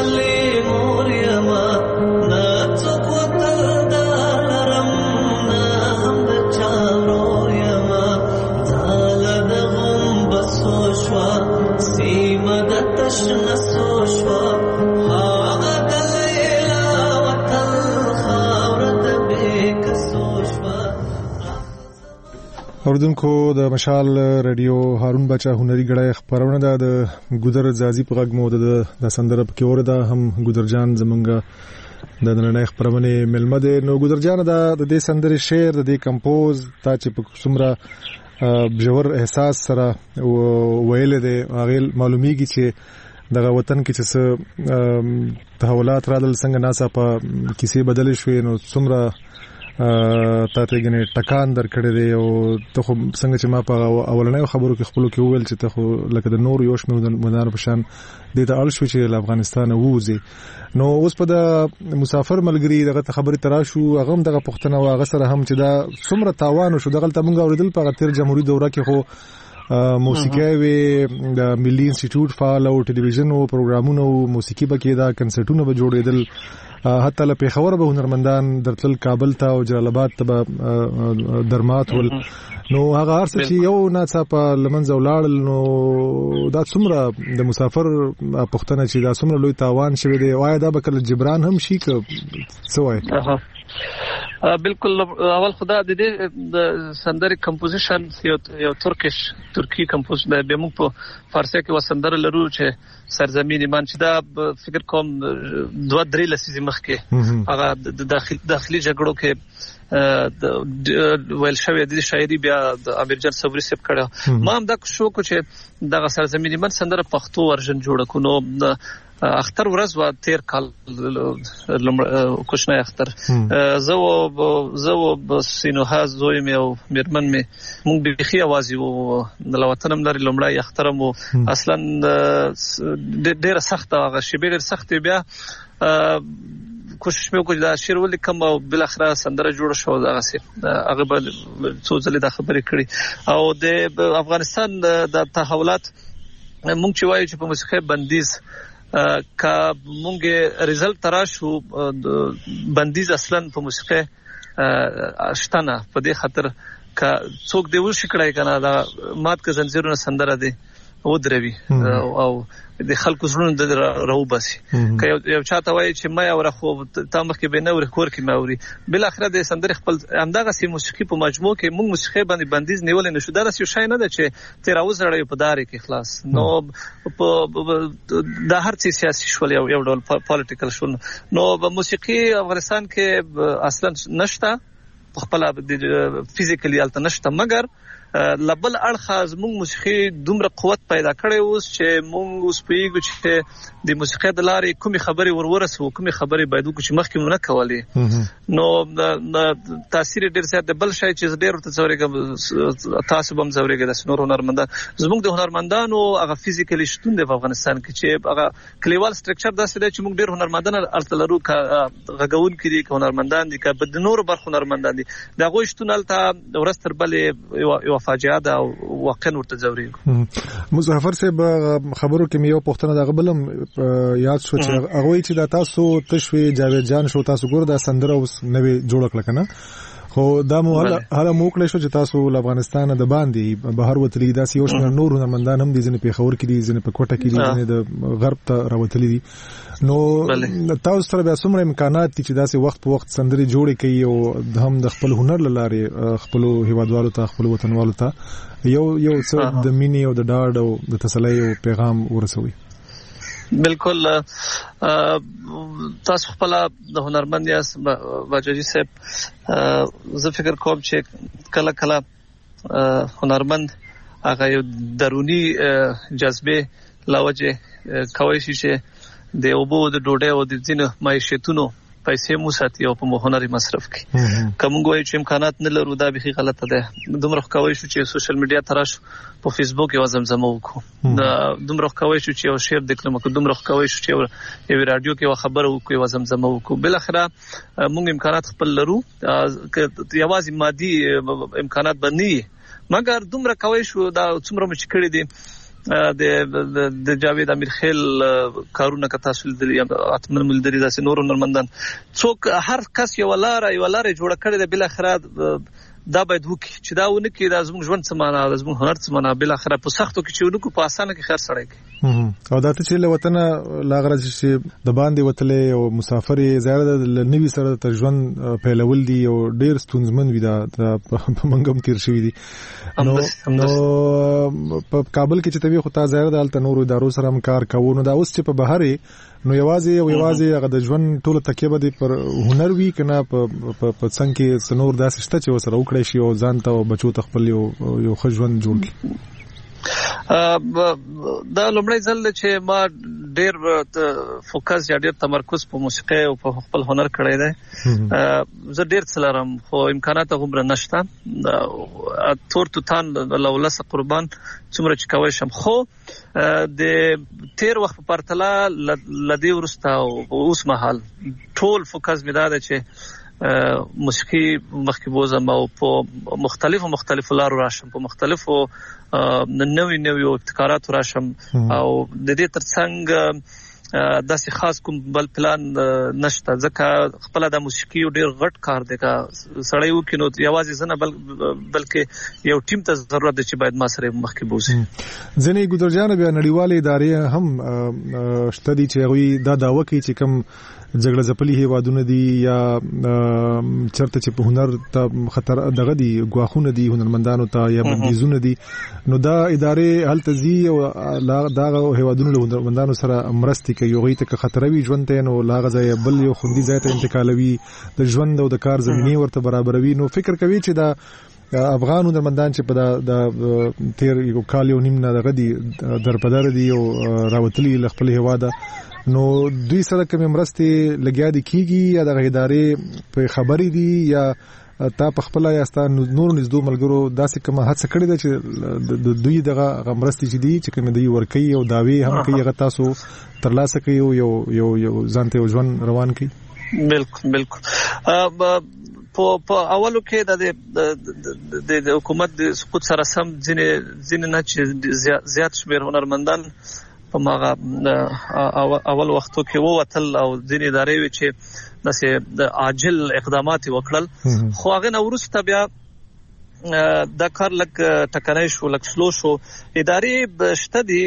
ولې مور یما نه څوک وتل دلرم نه هم د چا ورور یما ځاله د غم بسو شوا سیمه د تشنه سو شوا هغه د لیلا وتل خاوره د بېکسو شوا. اوردونکو د مشال رادیو هارون بچا هنري غړای خبرونه ده د ګودر زازي په غږ مو د سندره په کې ورده هم ګودر جان زمونږ د نړۍ خبرونه ملمه ده. نو ګودر جان دا د دې سندره شعر د دې کمپوز تا چې په څومره بجور احساس سره ویل دي هغه معلومیږي چې دغه وطن کې چې تحولات رادل څنګه ناسا په کیسه بدل شوې نو څومره تا ته غني ټکان درکړې دی او ته خو څنګه چې ما په اولنۍ خبرو کې خپل کې وویل چې ته خو لکه د نور یوش مدار په شان د ته اړ شو چې له افغانستان ووزي. نو اوس په د مسافر ملګری دغه خبرې تراشو هغه هم دغه پښتنه او هغه سره هم چې دا څومره تاوان شو دغه ته مونږ اوریدل په تیر جمهوریت دوره کې خو موسیقي وی د ملي انسټیټیوټ فعال او ټلویزیون او پروګرامونو موسیقي بکې دا کنسرټونه به جوړېدل حتی له پیښور به هنرمندان درتل کابل ته او جلال آباد ته درمات ول نو هغه هر څه چې یو ناڅاپه لمنځه ولاړل نو دا څومره د مسافر پښتنه چې دا څومره لوی تاوان شوی دی وای دا به کله جبران هم شي که څه وای. بالکل اول خدا د دې د سندري کمپوزیشن یو یو ترکیش ترکی کمپوز د بمو په فارسی کې وسندره لرو چې سرزمین ایمان چې دا فکر کوم دوه درې لسیزې مخکې هغه د داخلي داخلي جګړو کې ویل شوی د شاعري بیا د امیر جان صبري سپ کړه ما هم دا شو چې دغه سرزمین ایمان سندره پښتو ورژن جوړ کړو. اختر ورځ وا تیر کال کوشنه اختر زه و زه و سینوها زوی مې او میرمن مې مونږ بيخي आवाज یو د وطنم لري لمړی اخترم اصلا ډېر سخت هغه شی ډېر سخت بیا کوشش مې وکړ دا شعر ولیکم او بل اخره سندره جوړ شو دغه سي هغه بل څو ځله د خبرې کړې او د افغانستان د تحولات مونږ چې وایو چې په موسیقي بندیز کا مونږه رزلټ تراشو بندیز اصلا په موسیقي شتنه په دې خاطر کا څوک دی وشي کړای کنه دا مات ک زنجیرونه سندره دي و دروي او د خلکو زړونو د راو باسي که یو چاته وایي چې ما اور خو تا مخ کې بنور کور کې ماوري بل اخره د سندره خپل همدغه سي موسیقي په مجموع کې موږ موسیقي باندې بندیز نیول نه شو دا راسي شای نه ده چې تیر اوس راړي په داري کې خلاص نو د هر څه سیاسي شول یو یو ډول پالیټیکل شول نو موسیقي افغانستان کې اصلا نشته خپل فزیکلی الته نشته مګر لبل اړخاز موږ موسیقي دومره قوت پیدا کړی اوس چې موږ اوس پیګو چې د موسیقي د لارې کومي خبري ورورسو کومي خبري باید وکړو چې مخکې مونږ نه کولې نو تاثیر ډیر زیات د بل شای چې ډیر ته څورېګه تاسو هم څورېګه د سنور هنرمندان زموږ د هنرمندانو هغه فزیکلی شتون د افغانستان کې چې هغه کلیوال سټرکچر داسې دی چې موږ ډیر هنرمندان الته لرو غږون کې دي هنرمندان دي که د نور برخو هنرمندان دي دا غوښ شتون الته ورستر بلې یو فاجعه ده او واقعا ورته ضروري. مظفر صاحب خبرو کې مې یو پښتنه د غبلم یاد شو چې هغه چې دا تاسو تشوي جاوید جان شو تاسو ګور دا سندره اوس نوې جوړ کړل کنه خو دا مو هله موکل شو چې تاسو له افغانستان د باندې بهر وتلی دا سی یو نور هنرمندان هم دي ځنه په خبر کې دي ځنه په کوټه کې دي ځنه د غرب ته راوتلی دي نو تاسو سره بیا څومره امکانات دي چې داسې وخت په وخت سندري جوړې کوي او هم د خپل هنر لاره خپل هیوادوالو ته خپل وطنوالو ته یو یو څه د مینې او د ډاډ او د تسلی او پیغام ورسوي. بالکل تاسو خپل د هنرمند یاست باجوجي صاحب زه فکر کوم چې کله کله هنرمند هغه یو درونی جذبه لاوجه کوي چې د اوبو د ډوډۍ او د ځینو معیشتونو پیسې مو ساتي او په هنري مصرف کې کوم غوي چې امکانات نه لرو دا به غلطه ده دومره کوي چې سوشل میډیا تراش په فیسبوک یو زمزمه وکړو دا دومره کوي چې یو شیر دکلمه کو دومره کوي چې یو رادیو کې یو خبره وکړو یو زمزمه وکړو بل اخره موږ امکانات خپل لرو یوازې مادي امکانات باندې مګر دومره کوي شو دا څومره مشکل دي د د جاوید امیر خیل کارونه که تاسو لیدلی اتمن ملدري داسې نور هنرمندان څوک هر کس یو لار یو لار جوړ کړی د بل اخره دا باید وکړي چې دا ونه کې د زموږ ژوند څه معنا د زموږ هنر څه معنا بل اخره په سختو کې چې ونه کو په اسانه کې خیر سړی کې او دا ته چې له وطن لاغرض چې د باندې وتلې او مسافر زیاده د نوي سره د ژوند پیلول دي او ډیر ستونزمن وي دا په منګم تیر شوی دي نو نو په کابل کې چې توی خو تا زیاده د نورو ادارو سره هم کار کوو نو دا اوس چې په بهر نو یوازې او یوازې هغه د ژوند ټول تکیه به پر هنر وی کنه په په څنګه کې سنور داسې شته چې وسره وکړي شي او ځان ته او بچو ته خپل یو یو ښه ژوند جوړ کړي دا لومړی ځل چې ما ډیر فوکس یا ډیر تمرکز په موسیقي او په خپل هنر کړی دی زه ډیر څلرم خو امکانات غوړه نشته تور توتان لولس قربان څومره چې کوي شم خو د تیر وخت په پرتله لدی ورسته او اوس مهال ټول فوکس مې دا ده چې موسیقي مخکې بوزم او په مختلفو مختلفو لارو راشم په مختلفو نوې نوې ابتکاراتو راشم او د دې ترڅنګ داسې خاص کوم بل پلان نشته ځکه خپل د موسیقي ډیر غټ کار دی کا سړی وکینو یوازې زنه بل بلکې یو ټیم ته ضرورت دی چې باید ما سره مخکې بوزي ځنې ګذرجان بیا نړیوالې ادارې هم شته دي چې غوي دا داوا کوي چې کوم جګړه ځپلي هیوادونه دي یا چرته چې په هنر ته خطر دغه دي غواخونه دي هنرمندانو ته یا بندیزونه دي نو دا ادارې هلته زی او دا هیوادونه له هنرمندانو سره مرستي کوي یو غیته که خطر وي ژوند ته نو لاغه ځای بل یو خوندي ځای ته انتقالوي د ژوند او د کار زمینه ورته برابروي نو فکر کوي چې دا افغان هنرمندان چې په د تیر یو کال یو نیم نه دغه دي درپدار دي او راوتلي خپل هیواده نو دوی سره کوم مرستې لګیا دي کیږي یا د ادارې په خبرې دي یا تا په خپل یا ستان نور نږدې ملګرو داسې کومه هڅه کړې ده چې د دوی دغه مرستې چې دي چې کوم دوی ورکي او داوی هم کوي هغه تاسو ترلاسه کوي یو یو یو ځانته ژوند روان کوي بالکل بالکل په په اولو کې د د حکومت د سقوط سره سم ځینې ځینې نه چې زیات شمیر هنرمندان په ماغه اول وختو کې ووتل او ځینې ادارې وی چې داسې عاجل اقدامات وکړل خو هغه نورسته بیا دا کار لک ټکنای شو لک سلو شو ادارې شته دي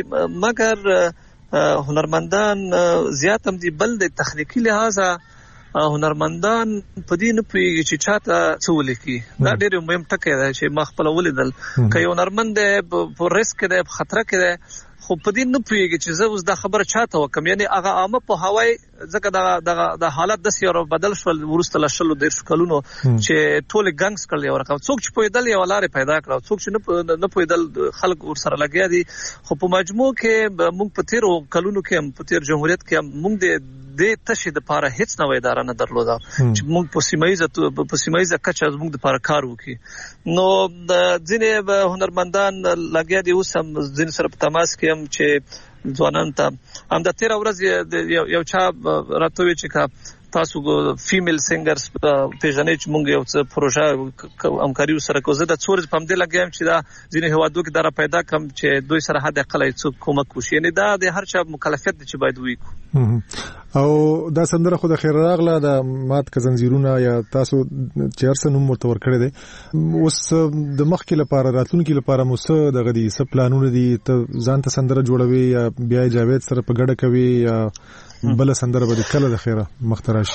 مګر هنرمندان زیات هم دي بل د تخنیکی لحاظه هنرمندان په دې نه پیږي چې چاته څه ولیکي دا ډېر مهم ټکی دی چې ما خپل ولیدل که یو هنرمند په ریسک دی په خطر کې دی خو په دې نه پیږي چې زه اوس دا خبره چاته وکم یعنی هغه عامه په هوای ځکه دا د حالت د سیارو بدل شول ورسته لشلو د شکلونو چې ټول ګنګس کړل یو رقم څوک چې په دل یو لارې پیدا کړو څوک چې نه په دل خلک ور سره لګیا دي خو په مجموع کې موږ په تیر کلونو کې په تیر جمهوریت کې موږ د د تشه د پاره هیڅ نوې اداره نه درلوده چې موږ په سیمایزه په سیمایزه کچه موږ د پاره کار وکړي نو د ځینې هنرمندان لګیا دي اوس هم ځین سره په تماس کې هم چې ځوانان ته هم د تیر ورځ یو چا راتوي چې تاسو فیمیل سنگرز پیژنې چې موږ یو څه پروژه همکاري سره کوو زه د څورز په مدې لګیم چې دا ځینې هوادو کې دا پیدا کم چې دوی سره حد اقل څه کومک وشي یعنی دا د هر چا مکلفیت دي چې باید وکړو او دا سندره خو د خیر راغله د مات کزنجیرونه یا تاسو چیرسه نوم مرتور کړی دی اوس د مخکې لپاره راتلونکي لپاره مو څه دغه دي څه پلانونه دي ته ځان ته سندره جوړوي یا بیا جاوید سره په ګډه کوي یا بل سندره به کله د خیره مخترش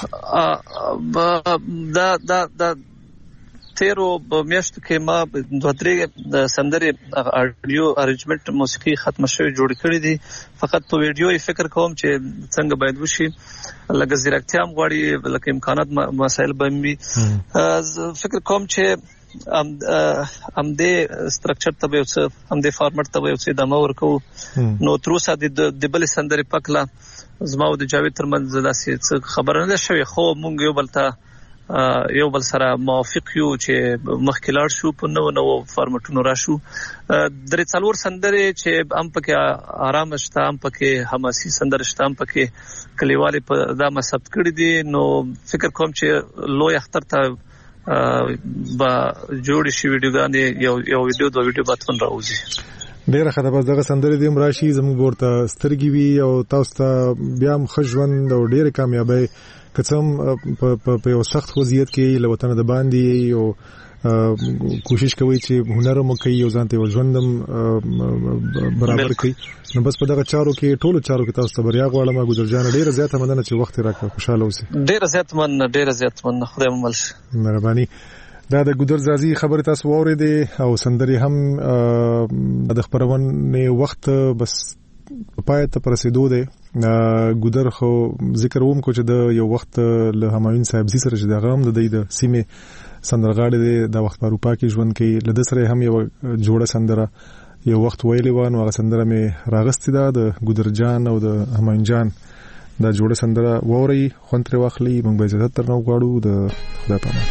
دا دا دا تیرو میاشتو کې ما دوه درې د سندرې اډیو ارینجمنت موسیقي ختم شوی جوړ کړی دي فقط په ویډیو یې فکر کوم چې څنګه باید وشي لکه زیرکتیا هم غواړي لکه امکانات مسایل به وي فکر کوم چې ام ام دې سټرکچر ته به څه ام دې فارمټ ته به څه دمو ورکو نو تر اوسه د بل سندرې پکلا زما او د جاوید ترمنځ داسې خبره نه شوی خو مونږ یو بل ته یو بل سره موافق یو چې مخکې لاړ شو په نو نو فارمټونو راشو درې څلور سندرې چې هم پکې آرام شته هم پکې حماسي سندرې شته هم پکې کلیوالي په دا مسبت کړی دي نو فکر کوم چې لوی اختر ته با جوړ شي ویډیوګانې یو یو ویډیو دوه ویډیو باتون راوځي ډیره ښه ده. بس دغه سندرې دې هم راشي زموږ ورته سترګې وي او تاسو ته بیا هم ښه ژوند او ډېرې کامیابۍ که څه هم په یو سخت وضعیت کې له وطنه د باندې او کوشش کوي چې هنر مو کوي او ځان ته یو ژوند هم برابر کړي. نو بس په دغه چارو کې ټولو چارو کې تاسو ته بریا غواړم. ګذر جان ډیره زیاته مننه چې وخت راکړ. خوشاله اوسئ. ډیره زیاته مننه ډیره زیاته مننه. خدای مو مل شي. مهرباني. دا د ګودر زازي خبره تاسو واورېدې او سندري هم د خبرونه وخت بس پای ته رسیدو دی. ګودر خو ذکر ووم کو چې د یو وخت له همایون صاحب زی سره چې د غام د د سیمه سندرغاړي دی د وخت په اروپا کې ژوند کوي. لده سره هم یو جوړه سندره یو وخت ویلې و نو هغه سندره مې راغستې ده د ګودر جان او د همایون جان دا جوړه سندره ووري خونتره واخلي. موږ به اجازه تر نو غواړو. د خدای پامان.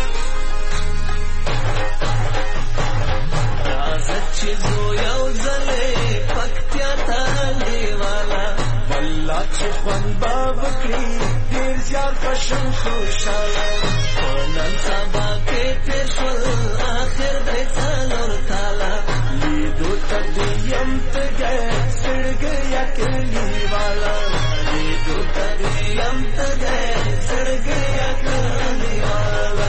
خوشم خوشاله نن سبا کې تشول اخر د څلور کاله لیدو تدیم تګه سړګ یا کلی والا لیدو تدیم تګه سړګ یا کلی والا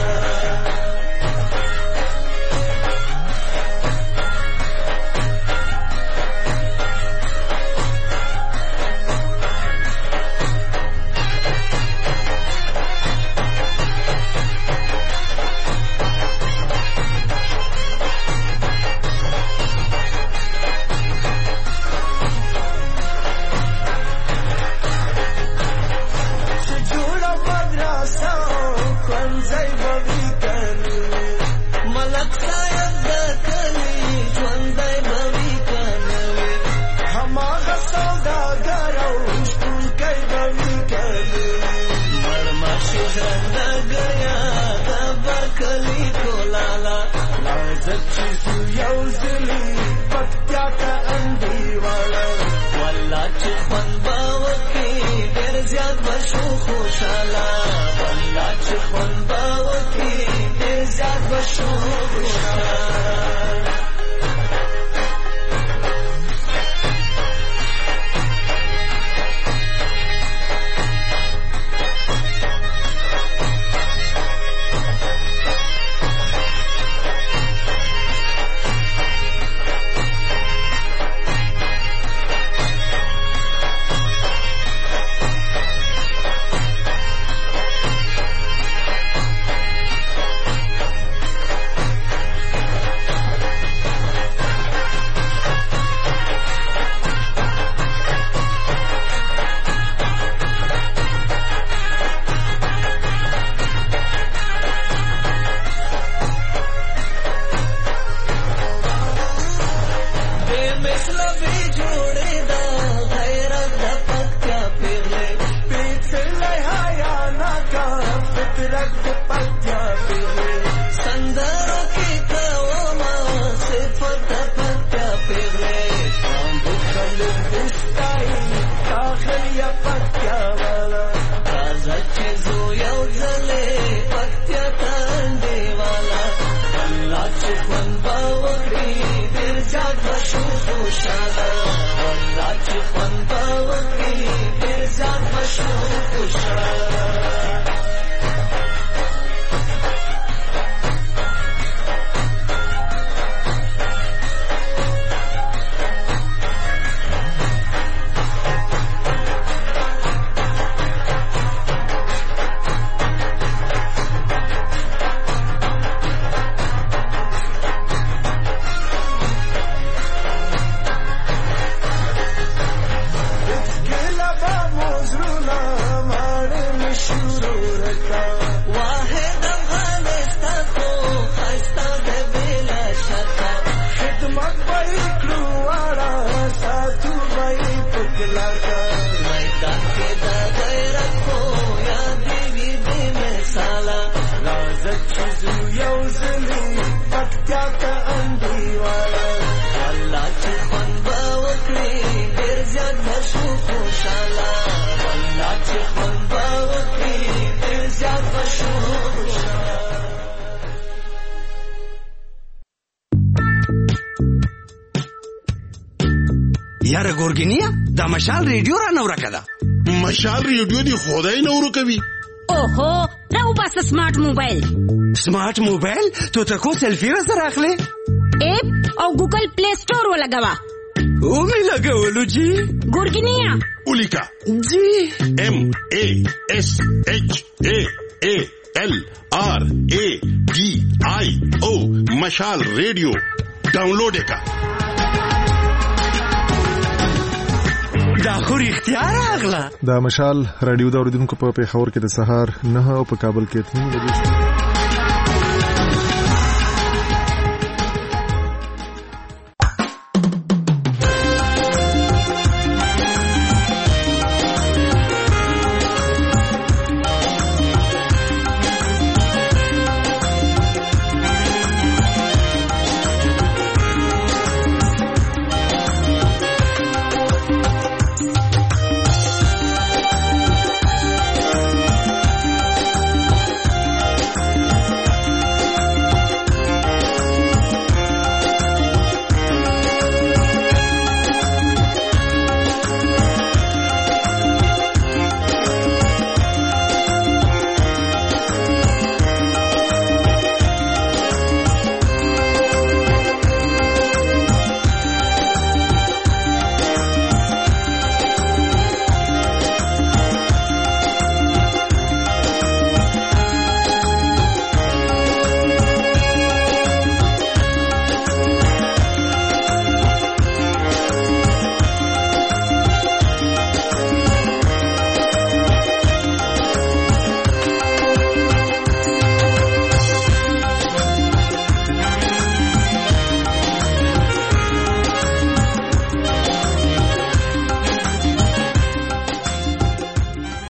shoes. یاره ګورګینیا دا مشال ریډیو را نو راکدا مشال ریډیو دی خدای نو کوي. اوهو راو بس سمارټ موبایل سمارټ موبایل ته تاسو سلفي را سره اخلي اپ او ګوګل پلی سٹور ولګوا او می لګولو جی ګورګینیا اولیکا جی ام ا اس اچ ا ا ال آر ا डी आई او مشال ریډیو ډاونلوډ کا. دا خو اختیار اغلا دا مشال رادیو دا اوریدونکو په پیښور کې د سهار نه او په کابل کې اته بجې